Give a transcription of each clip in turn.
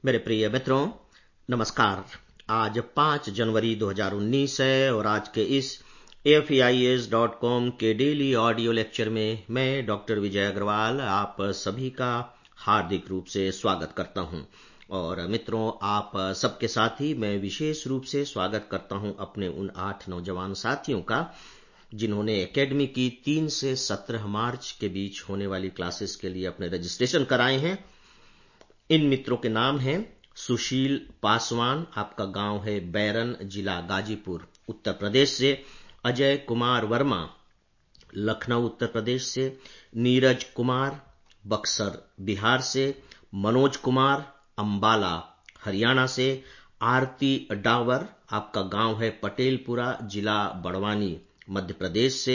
मेरे प्रिय मित्रों, नमस्कार। आज 5 जनवरी 2019 है और आज के इस AFEIS.com के डेली ऑडियो लेक्चर में मैं डॉक्टर विजय अग्रवाल आप सभी का हार्दिक रूप से स्वागत करता हूं। और मित्रों, आप सबके साथ ही मैं विशेष रूप से स्वागत करता हूं अपने उन 8 नौजवान साथियों का जिन्होंने एकेडमी की 3 से 17 मार्च के बीच होने वाली क्लासेस के लिए अपने रजिस्ट्रेशन कराए हैं। इन मित्रों के नाम हैं सुशील पासवान, आपका गांव है बैरन, जिला गाजीपुर, उत्तर प्रदेश से। अजय कुमार वर्मा, लखनऊ, उत्तर प्रदेश से। नीरज कुमार, बक्सर, बिहार से। मनोज कुमार, अंबाला, हरियाणा से। आरती डावर, आपका गांव है पटेलपुरा, जिला बड़वानी, मध्य प्रदेश से।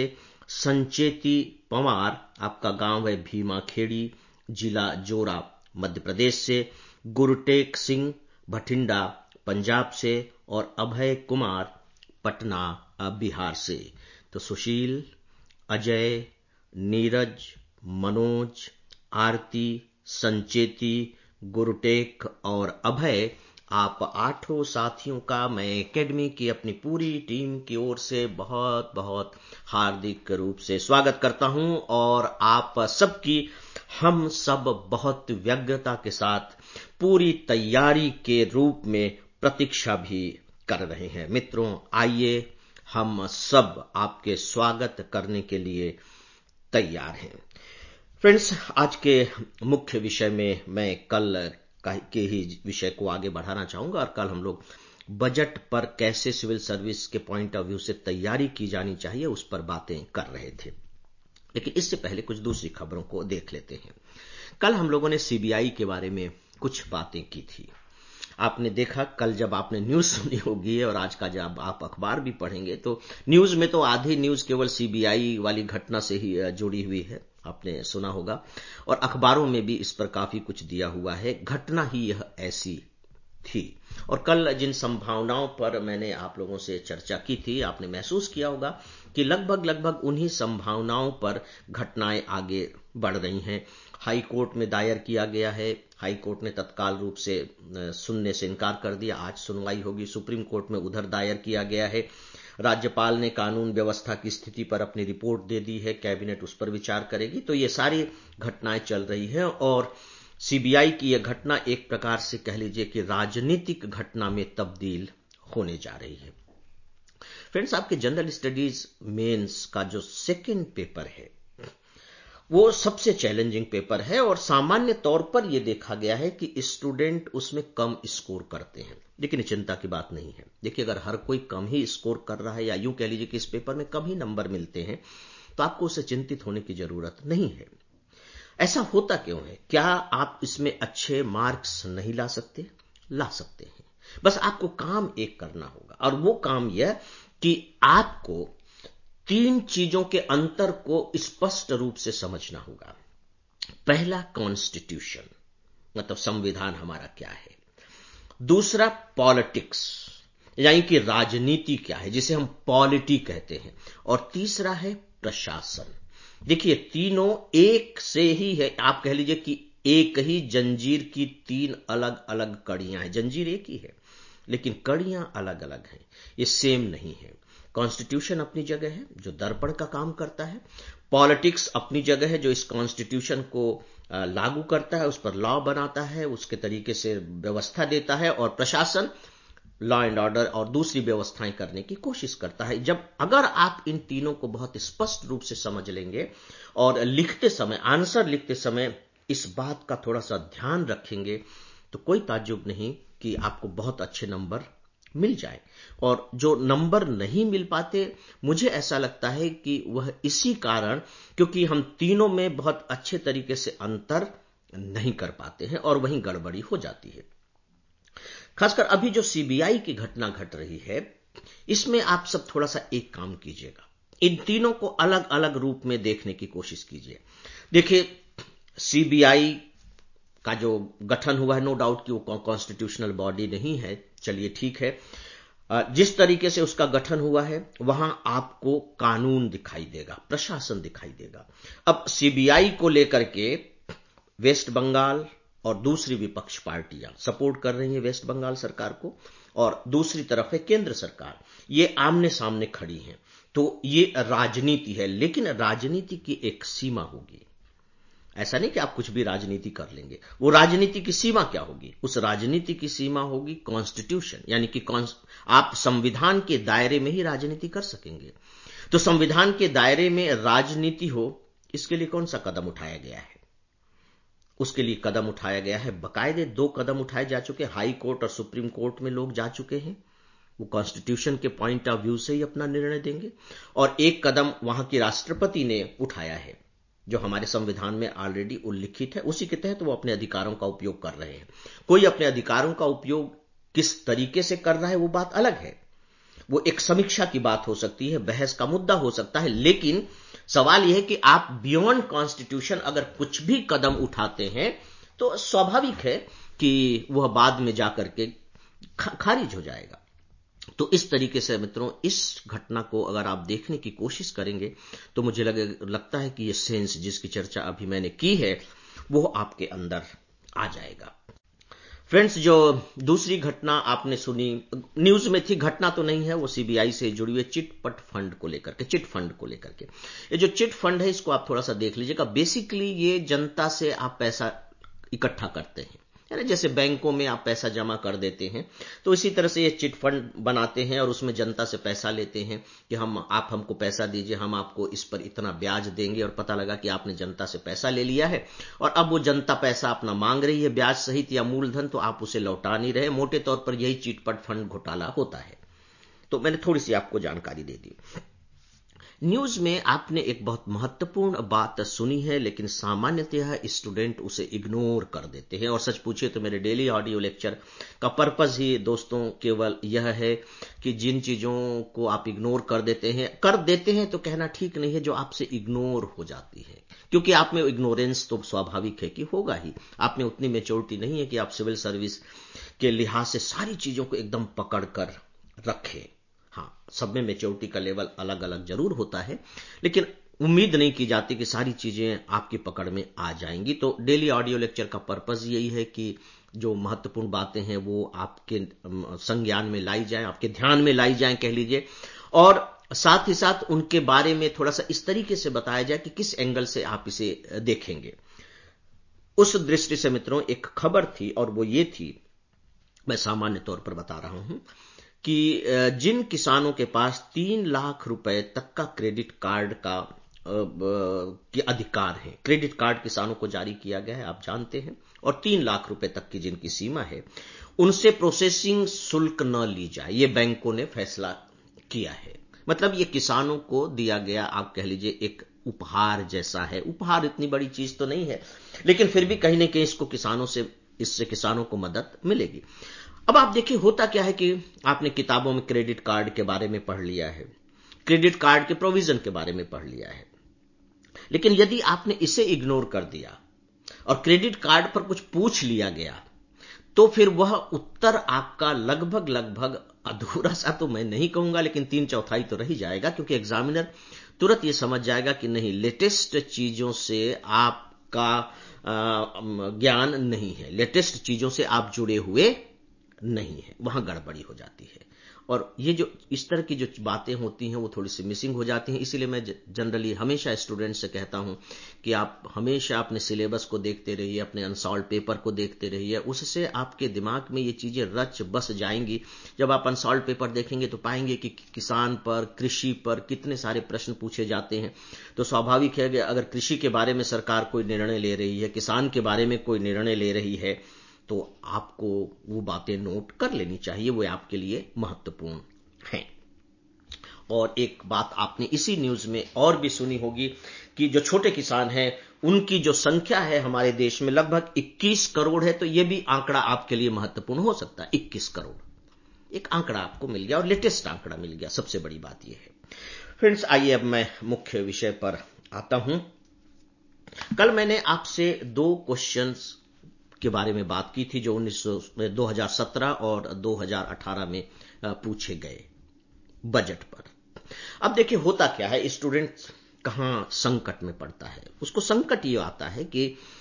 संचेती पंवार, आपका गांव है भीमाखेड़ी, जिला जोरा, मध्य प्रदेश से। गुरटेक सिंह, भटिंडा, पंजाब से। और अभय कुमार, पटना, बिहार से। तो सुशील, अजय, नीरज, मनोज, आरती, संचेती, गुरटेक और अभय, आप 8 साथियों का मैं एकेडमी की अपनी पूरी टीम की ओर से बहुत बहुत हार्दिक रूप से स्वागत करता हूं। और आप सबकी हम सब बहुत व्यग्रता के साथ पूरी तैयारी के रूप में प्रतीक्षा भी कर रहे हैं। मित्रों, आइए हम सब आपके स्वागत करने के लिए तैयार हैं। फ्रेंड्स, आज के मुख्य विषय में मैं कल के ही विषय को आगे बढ़ाना चाहूंगा। और कल हम लोग बजट पर कैसे सिविल सर्विस के पॉइंट ऑफ व्यू से तैयारी की जानी चाहिए उस पर बातें कर रहे थे। लेकिन इससे पहले कुछ दूसरी खबरों को देख लेते हैं। कल हम लोगों ने सीबीआई के बारे में कुछ बातें की थी। आपने देखा कल जब आपने न्यूज सुनी होगी और आज का जब आप अखबार भी पढ़ेंगे तो न्यूज में तो आधी न्यूज केवल सीबीआई वाली घटना से ही जुड़ी हुई है, आपने सुना होगा। और अखबारों में भी इस पर काफी कुछ दिया हुआ है। घटना ही यह ऐसी थी। और कल जिन संभावनाओं पर मैंने आप लोगों से चर्चा की थी, आपने महसूस किया होगा कि लगभग उन्हीं संभावनाओं पर घटनाएं आगे बढ़ रही हैं। हाई कोर्ट में दायर किया गया है। हाई कोर्ट ने तत्काल रूप से सुनने से इनकार कर दिया। आज सुनवाई होगी। सुप्रीम कोर्ट में उधर दायर किया गया है। राज्यपाल ने कानून व्यवस्था की स्थिति पर अपनी रिपोर्ट दे दी है। कैबिनेट उस पर विचार करेगी। तो ये सारी घटनाएं चल रही हैं और सीबीआई की यह घटना एक प्रकार से कह लीजिए कि राजनीतिक घटना में तब्दील होने जा रही है। फ्रेंड्स, आपके जनरल स्टडीज मेंस का जो सेकंड पेपर है वो सबसे चैलेंजिंग पेपर है। और सामान्य तौर पर यह देखा गया है कि स्टूडेंट उसमें कम स्कोर करते हैं। लेकिन चिंता की बात नहीं है। देखिए, अगर हर कोई कम ही स्कोर कर रहा है या यूं कह लीजिए कि इस पेपर में कम ही नंबर मिलते हैं तो आपको उससे चिंतित होने की जरूरत नहीं है। ऐसा होता क्यों है? क्या आप इसमें अच्छे मार्क्स नहीं ला सकते? ला सकते हैं। बस आपको काम एक करना होगा और वो काम यह कि आपको 3 चीजों के अंतर को स्पष्ट रूप से समझना होगा। पहला, कॉन्स्टिट्यूशन, मतलब संविधान हमारा क्या है। दूसरा, पॉलिटिक्स, यानी कि राजनीति क्या है, जिसे हम पॉलिटी कहते हैं। और तीसरा है प्रशासन। देखिए, तीनों एक से ही है। आप कह लीजिए कि एक ही जंजीर की 3 अलग अलग कड़ियां हैं। जंजीर एक ही है लेकिन कड़ियां अलग अलग हैं। ये सेम नहीं है। कॉन्स्टिट्यूशन अपनी जगह है जो दर्पण का काम करता है। पॉलिटिक्स अपनी जगह है जो इस कॉन्स्टिट्यूशन को लागू करता है, उस पर लॉ बनाता है, उसके तरीके से व्यवस्था देता है। और प्रशासन लॉ एंड ऑर्डर और दूसरी व्यवस्थाएं करने की कोशिश करता है। अगर आप इन तीनों को बहुत स्पष्ट रूप से समझ लेंगे और लिखते समय, आंसर लिखते समय इस बात का थोड़ा सा ध्यान रखेंगे तो कोई ताज्जुब नहीं कि आपको बहुत अच्छे नंबर मिल जाए। और जो नंबर नहीं मिल पाते, मुझे ऐसा लगता है कि वह इसी कारण क्योंकि हम तीनों में बहुत अच्छे तरीके से अंतर नहीं कर पाते हैं और वहीं गड़बड़ी हो जाती है। खासकर अभी जो सीबीआई की घटना घट रही है, इसमें आप सब थोड़ा सा एक काम कीजिएगा। इन तीनों को अलग अलग रूप में देखने की कोशिश कीजिए। देखिए, सीबीआई का जो गठन हुआ है, नो डाउट कि वो कॉन्स्टिट्यूशनल बॉडी नहीं है। चलिए ठीक है। जिस तरीके से उसका गठन हुआ है वहां आपको कानून दिखाई देगा, प्रशासन दिखाई देगा। अब सीबीआई को लेकर के वेस्ट बंगाल और दूसरी विपक्ष पार्टियां सपोर्ट कर रही हैं वेस्ट बंगाल सरकार को, और दूसरी तरफ है केंद्र सरकार। ये आमने सामने खड़ी हैं। तो ये राजनीति है, लेकिन राजनीति की एक सीमा होगी। ऐसा नहीं कि आप कुछ भी राजनीति कर लेंगे। वो राजनीति की सीमा क्या होगी? उस राजनीति की सीमा होगी कॉन्स्टिट्यूशन, यानी कि आप संविधान के दायरे में ही राजनीति कर सकेंगे। तो संविधान के दायरे में राजनीति हो, इसके लिए कौन सा कदम उठाया गया है? उसके लिए कदम उठाया गया है, बकायदे 2 कदम उठाए जा चुके। हाई कोर्ट और सुप्रीम कोर्ट में लोग जा चुके हैं, वो कॉन्स्टिट्यूशन के पॉइंट ऑफ व्यू से ही अपना निर्णय देंगे। और एक कदम वहां की राष्ट्रपति ने उठाया है, जो हमारे संविधान में ऑलरेडी उल्लिखित है। उसी के तहत वो अपने अधिकारों का उपयोग कर रहे हैं। कोई अपने अधिकारों का उपयोग किस तरीके से कर रहा है वो बात अलग है, वो एक समीक्षा की बात हो सकती है, बहस का मुद्दा हो सकता है। लेकिन सवाल यह है कि आप बियॉन्ड कॉन्स्टिट्यूशन अगर कुछ भी कदम उठाते हैं तो स्वाभाविक है कि वह बाद में जाकर के खारिज हो जाएगा। तो इस तरीके से मित्रों, इस घटना को अगर आप देखने की कोशिश करेंगे तो मुझे लगता है कि ये सेंस जिसकी चर्चा अभी मैंने की है वो आपके अंदर आ जाएगा। फ्रेंड्स, जो दूसरी घटना आपने सुनी, न्यूज में थी, घटना तो नहीं है, वो सीबीआई से जुड़ी हुई चिट फंड को लेकर के। ये जो चिट फंड है, इसको आप थोड़ा सा देख लीजिएगा। बेसिकली ये जनता से आप पैसा इकट्ठा करते हैं, यानी जैसे बैंकों में आप पैसा जमा कर देते हैं, तो इसी तरह से ये चिट फंड बनाते हैं और उसमें जनता से पैसा लेते हैं कि आप हमको पैसा दीजिए, हम आपको इस पर इतना ब्याज देंगे। और पता लगा कि आपने जनता से पैसा ले लिया है और अब वो जनता पैसा अपना मांग रही है, ब्याज सहित या मूलधन, तो आप उसे लौटा नहीं रहे। मोटे तौर पर यही चिट फंड घोटाला होता है। तो मैंने थोड़ी सी आपको जानकारी दे दी। न्यूज में आपने एक बहुत महत्वपूर्ण बात सुनी है, लेकिन सामान्यतः स्टूडेंट उसे इग्नोर कर देते हैं। और सच पूछिए तो मेरे डेली ऑडियो लेक्चर का पर्पस ही दोस्तों केवल यह है कि जिन चीजों को आप इग्नोर कर देते हैं तो कहना ठीक नहीं है, जो आपसे इग्नोर हो जाती है, क्योंकि आप में इग्नोरेंस तो स्वाभाविक है कि होगा ही। आप में उतनी मैच्योरिटी नहीं है कि आप सिविल सर्विस के लिहाज से सारी चीजों को एकदम पकड़ कर रखें। हाँ, सब में मैच्योरिटी का लेवल अलग अलग जरूर होता है, लेकिन उम्मीद नहीं की जाती कि सारी चीजें आपकी पकड़ में आ जाएंगी। तो डेली ऑडियो लेक्चर का पर्पस यही है कि जो महत्वपूर्ण बातें हैं वो आपके संज्ञान में लाई जाएं, आपके ध्यान में लाई जाएं कह लीजिए, और साथ ही साथ उनके बारे में थोड़ा सा इस तरीके से बताया जाए कि किस एंगल से आप इसे देखेंगे। उस दृष्टि से मित्रों एक खबर थी, और वो ये थी, मैं सामान्य तौर पर बता रहा हूं, कि जिन किसानों के पास 3 लाख रुपए तक का क्रेडिट कार्ड का के अधिकार है, क्रेडिट कार्ड किसानों को जारी किया गया है, आप जानते हैं, और 3 लाख रुपए तक की जिनकी सीमा है, उनसे प्रोसेसिंग शुल्क न ली जाए, ये बैंकों ने फैसला किया है। मतलब ये किसानों को दिया गया, आप कह लीजिए, एक उपहार जैसा है। उपहार इतनी बड़ी चीज तो नहीं है, लेकिन फिर भी कहीं ना कहीं इससे किसानों को मदद मिलेगी। अब आप देखिए होता क्या है कि आपने किताबों में क्रेडिट कार्ड के बारे में पढ़ लिया है, क्रेडिट कार्ड के प्रोविजन के बारे में पढ़ लिया है, लेकिन यदि आपने इसे इग्नोर कर दिया और क्रेडिट कार्ड पर कुछ पूछ लिया गया, तो फिर वह उत्तर आपका लगभग अधूरा सा तो मैं नहीं कहूंगा, लेकिन 3/4 तो रह ही जाएगा, क्योंकि एग्जामिनर तुरंत ये समझ जाएगा कि नहीं, लेटेस्ट चीजों से आपका ज्ञान नहीं है, लेटेस्ट चीजों से आप जुड़े हुए नहीं है, वहां गड़बड़ी हो जाती है। और ये जो इस तरह की जो बातें होती हैं वो थोड़ी सी मिसिंग हो जाती हैं। इसीलिए मैं जनरली हमेशा स्टूडेंट से कहता हूं कि आप हमेशा अपने सिलेबस को देखते रहिए, अपने अनसॉल्व पेपर को देखते रहिए, उससे आपके दिमाग में ये चीजें रच बस जाएंगी। जब आप अनसॉल्व पेपर देखेंगे तो पाएंगे कि किसान पर, कृषि पर कितने सारे प्रश्न पूछे जाते हैं। तो स्वाभाविक है कि अगर कृषि के बारे में सरकार कोई निर्णय ले रही है, किसान के बारे में कोई निर्णय ले रही है, तो आपको वो बातें नोट कर लेनी चाहिए, वो आपके लिए महत्वपूर्ण हैं। और एक बात आपने इसी न्यूज में और भी सुनी होगी कि जो छोटे किसान हैं उनकी जो संख्या है हमारे देश में लगभग 21 करोड़ है। तो ये भी आंकड़ा आपके लिए महत्वपूर्ण हो सकता है। 21 करोड़ एक आंकड़ा आपको मिल गया, और लेटेस्ट आंकड़ा मिल गया, सबसे बड़ी बात यह है। फ्रेंड्स, आइए अब मैं मुख्य विषय पर आता हूं। कल मैंने आपसे 2 क्वेश्चंस के बारे में बात की थी जो 2017 और 2018 में पूछे गए बजट पर। अब देखिए होता क्या है, स्टूडेंट कहां संकट में पड़ता है। उसको संकट ये आता है कि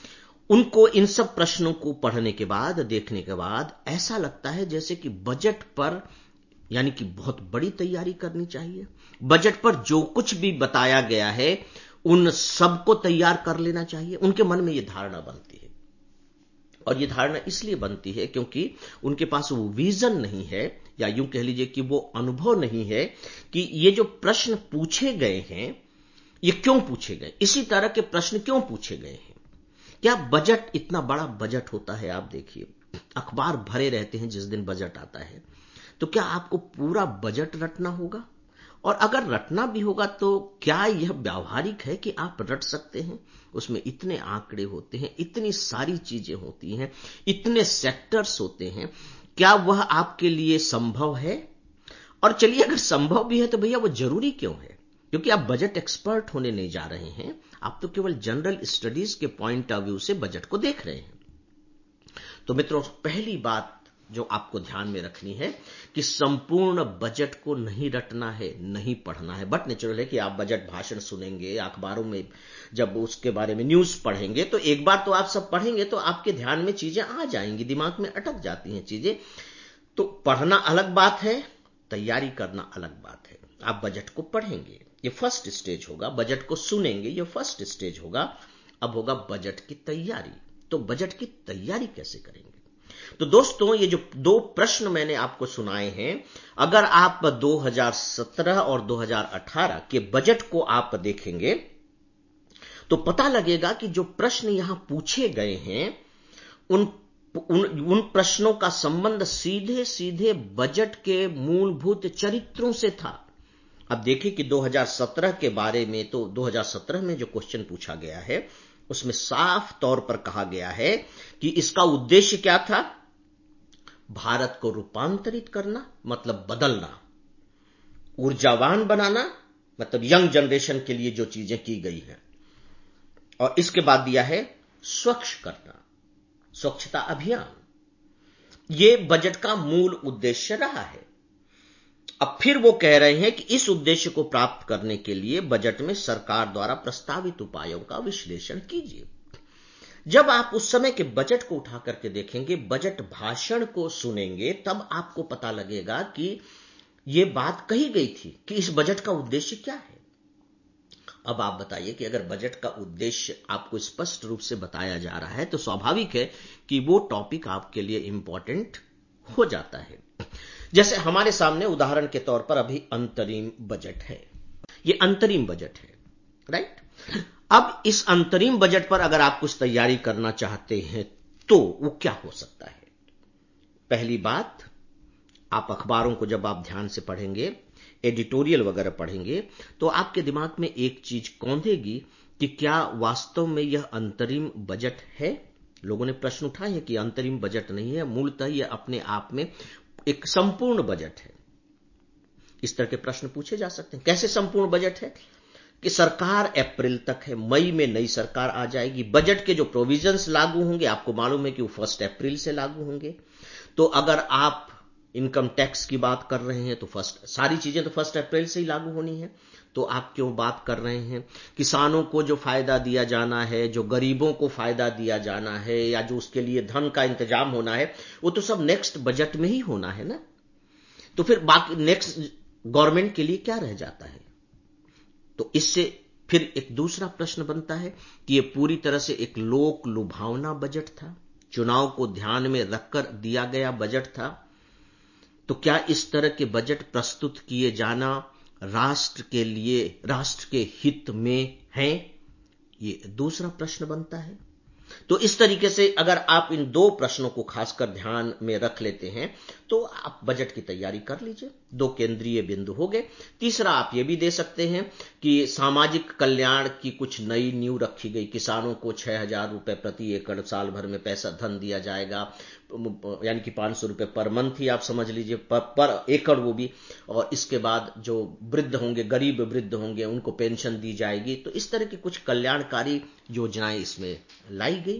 उनको इन सब प्रश्नों को पढ़ने के बाद, देखने के बाद ऐसा लगता है जैसे कि बजट पर यानी कि बहुत बड़ी तैयारी करनी चाहिए। बजट पर जो कुछ भी बताया गया है उन सबको तैयार कर लेना चाहिए। उनके मन में यह धारणा बनती है, और यह धारणा इसलिए बनती है क्योंकि उनके पास वो विजन नहीं है, या यूं कह लीजिए कि वो अनुभव नहीं है कि ये जो प्रश्न पूछे गए हैं ये क्यों पूछे गए, इसी तरह के प्रश्न क्यों पूछे गए हैं। क्या बजट, इतना बड़ा बजट होता है, आप देखिए अखबार भरे रहते हैं जिस दिन बजट आता है, तो क्या आपको पूरा बजट रटना होगा? और अगर रटना भी होगा तो क्या यह व्यावहारिक है कि आप रट सकते हैं? उसमें इतने आंकड़े होते हैं, इतनी सारी चीजें होती हैं, इतने सेक्टर्स होते हैं, क्या वह आपके लिए संभव है? और चलिए अगर संभव भी है तो भैया वो जरूरी क्यों है? क्योंकि आप बजट एक्सपर्ट होने नहीं जा रहे हैं, आप तो केवल जनरल स्टडीज के पॉइंट ऑफ व्यू से बजट को देख रहे हैं। तो मित्रों, पहली बात जो आपको ध्यान में रखनी है कि संपूर्ण बजट को नहीं रटना है, नहीं पढ़ना है। बट नेचुरल है कि आप बजट भाषण सुनेंगे, अखबारों में जब उसके बारे में न्यूज पढ़ेंगे तो एक बार तो आप सब पढ़ेंगे तो आपके ध्यान में चीजें आ जाएंगी, दिमाग में अटक जाती हैं चीजें। तो पढ़ना अलग बात है, तैयारी करना अलग बात है। आप बजट को पढ़ेंगे, ये फर्स्ट स्टेज होगा, बजट को सुनेंगे, ये फर्स्ट स्टेज होगा। अब होगा बजट की तैयारी। तो बजट की तैयारी कैसे करेंगे? तो दोस्तों, ये जो दो प्रश्न मैंने आपको सुनाए हैं, अगर आप 2017 और 2018 के बजट को आप देखेंगे तो पता लगेगा कि जो प्रश्न यहां पूछे गए हैं उन प्रश्नों का संबंध सीधे सीधे बजट के मूलभूत चरित्रों से था। अब देखिए कि 2017 के बारे में, तो 2017 में जो क्वेश्चन पूछा गया है उसमें साफ तौर पर कहा गया है कि इसका उद्देश्य क्या था? भारत को रूपांतरित करना, मतलब बदलना, ऊर्जावान बनाना, मतलब यंग जनरेशन के लिए जो चीजें की गई हैं, और इसके बाद दिया है स्वच्छ करना, स्वच्छता अभियान। यह बजट का मूल उद्देश्य रहा है। अब फिर वो कह रहे हैं कि इस उद्देश्य को प्राप्त करने के लिए बजट में सरकार द्वारा प्रस्तावित उपायों का विश्लेषण कीजिए। जब आप उस समय के बजट को उठा करके देखेंगे, बजट भाषण को सुनेंगे, तब आपको पता लगेगा कि यह बात कही गई थी कि इस बजट का उद्देश्य क्या है। अब आप बताइए कि अगर बजट का उद्देश्य आपको स्पष्ट रूप से बताया जा रहा है तो स्वाभाविक है कि वो टॉपिक आपके लिए इंपॉर्टेंट हो जाता है। जैसे हमारे सामने उदाहरण के तौर पर अभी अंतरिम बजट है, ये अंतरिम बजट है, राइट? अब इस अंतरिम बजट पर अगर आप कुछ तैयारी करना चाहते हैं तो वो क्या हो सकता है? पहली बात, आप अखबारों को जब आप ध्यान से पढ़ेंगे, एडिटोरियल वगैरह पढ़ेंगे, तो आपके दिमाग में एक चीज कौंधेगी कि क्या वास्तव में यह अंतरिम बजट है? लोगों ने प्रश्न उठाए हैं कि अंतरिम बजट नहीं है, मूलतः यह अपने आप में एक संपूर्ण बजट है। इस तरह के प्रश्न पूछे जा सकते हैं। कैसे संपूर्ण बजट है? कि सरकार अप्रैल तक है, मई में नई सरकार आ जाएगी, बजट के जो प्रोविजंस लागू होंगे आपको मालूम है कि वो 1 अप्रैल से लागू होंगे। तो अगर आप इनकम टैक्स की बात कर रहे हैं तो सारी चीजें तो 1 अप्रैल से ही लागू होनी है। तो आप क्यों बात कर रहे हैं? किसानों को जो फायदा दिया जाना है, जो गरीबों को फायदा दिया जाना है, या जो उसके लिए धन का इंतजाम होना है, वो तो सब नेक्स्ट बजट में ही होना है ना। तो फिर बाकी नेक्स्ट गवर्नमेंट के लिए क्या रह जाता है? तो इससे फिर एक दूसरा प्रश्न बनता है कि यह पूरी तरह से एक लोक लुभावना बजट था, चुनाव को ध्यान में रखकर दिया गया बजट था। तो क्या इस तरह के बजट प्रस्तुत किए जाना राष्ट्र के लिए, राष्ट्र के हित में हैं? ये दूसरा प्रश्न बनता है। तो इस तरीके से अगर आप इन दो प्रश्नों को खासकर ध्यान में रख लेते हैं तो आप बजट की तैयारी कर लीजिए। दो केंद्रीय बिंदु हो गए। तीसरा आप ये भी दे सकते हैं कि सामाजिक कल्याण की कुछ नई नींव रखी गई। किसानों को 6,000 रुपए प्रति एकड़ साल भर में पैसा धन दिया जाएगा, यानी कि 500 रुपए पर मंथ ही आप समझ लीजिए, पर एकड़ वो भी। और इसके बाद जो वृद्ध होंगे, गरीब वृद्ध होंगे, उनको पेंशन दी जाएगी। तो इस तरह की कुछ कल्याणकारी योजनाएं इसमें लाई गई।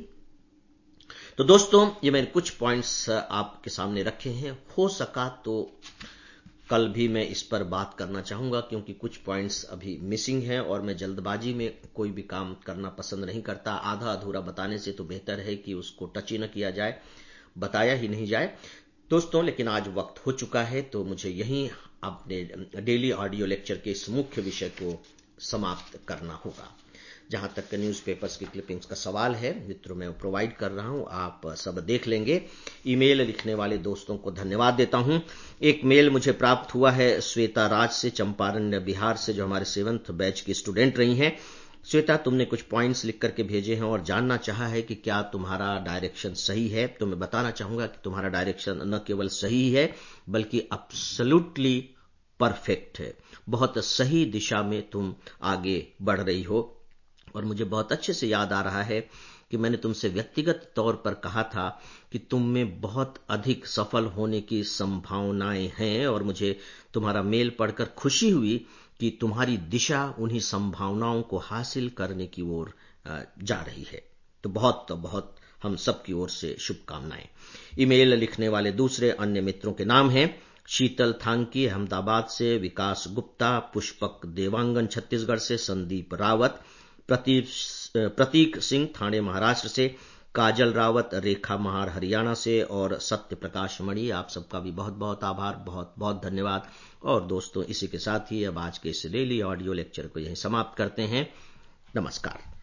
तो दोस्तों, ये मैंने कुछ पॉइंट्स आपके सामने रखे हैं। हो सका तो कल भी मैं इस पर बात करना चाहूँगा, क्योंकि कुछ पॉइंट्स अभी मिसिंग हैं और मैं जल्दबाजी में कोई भी काम करना पसंद नहीं करता। आधा अधूरा बताने से तो बेहतर है कि उसको टच ही न किया जाए, बताया ही नहीं जाए दोस्तों। लेकिन आज वक्त हो चुका है, तो मुझे यहीं अपने डेली ऑडियो लेक्चर के इस मुख्य विषय को समाप्त करना होगा। जहां तक न्यूज़पेपर्स की क्लिपिंग्स का सवाल है मित्रों, मैं प्रोवाइड कर रहा हूं, आप सब देख लेंगे। ईमेल लिखने वाले दोस्तों को धन्यवाद देता हूं। एक मेल मुझे प्राप्त हुआ है श्वेता राज से, चंपारण बिहार से, जो हमारे 7th बैच की स्टूडेंट रही हैं। श्वेता, तुमने कुछ पॉइंट्स लिख करके भेजे हैं और जानना चाहा है कि क्या तुम्हारा डायरेक्शन सही है। तो मैं बताना चाहूंगा कि तुम्हारा डायरेक्शन न केवल सही है बल्कि एब्सोल्युटली परफेक्ट है। बहुत सही दिशा में तुम आगे बढ़ रही हो। और मुझे बहुत अच्छे से याद आ रहा है कि मैंने तुमसे व्यक्तिगत तौर पर कहा था कि तुम में बहुत अधिक सफल होने की संभावनाएं हैं, और मुझे तुम्हारा मेल पढ़कर खुशी हुई कि तुम्हारी दिशा उन्हीं संभावनाओं को हासिल करने की ओर जा रही है। तो बहुत बहुत हम सब की ओर से शुभकामनाएं। ईमेल लिखने वाले दूसरे अन्य मित्रों के नाम हैं शीतल थांकी अहमदाबाद से, विकास गुप्ता, पुष्पक देवांगन छत्तीसगढ़ से, संदीप रावत, प्रतीक सिंह ठाणे महाराष्ट्र से, काजल रावत, रेखा महार हरियाणा से, और सत्य प्रकाश मणि। आप सबका भी बहुत बहुत आभार, बहुत बहुत धन्यवाद। और दोस्तों, इसी के साथ ही अब आज के इस डेली ऑडियो लेक्चर को यहीं समाप्त करते हैं। नमस्कार।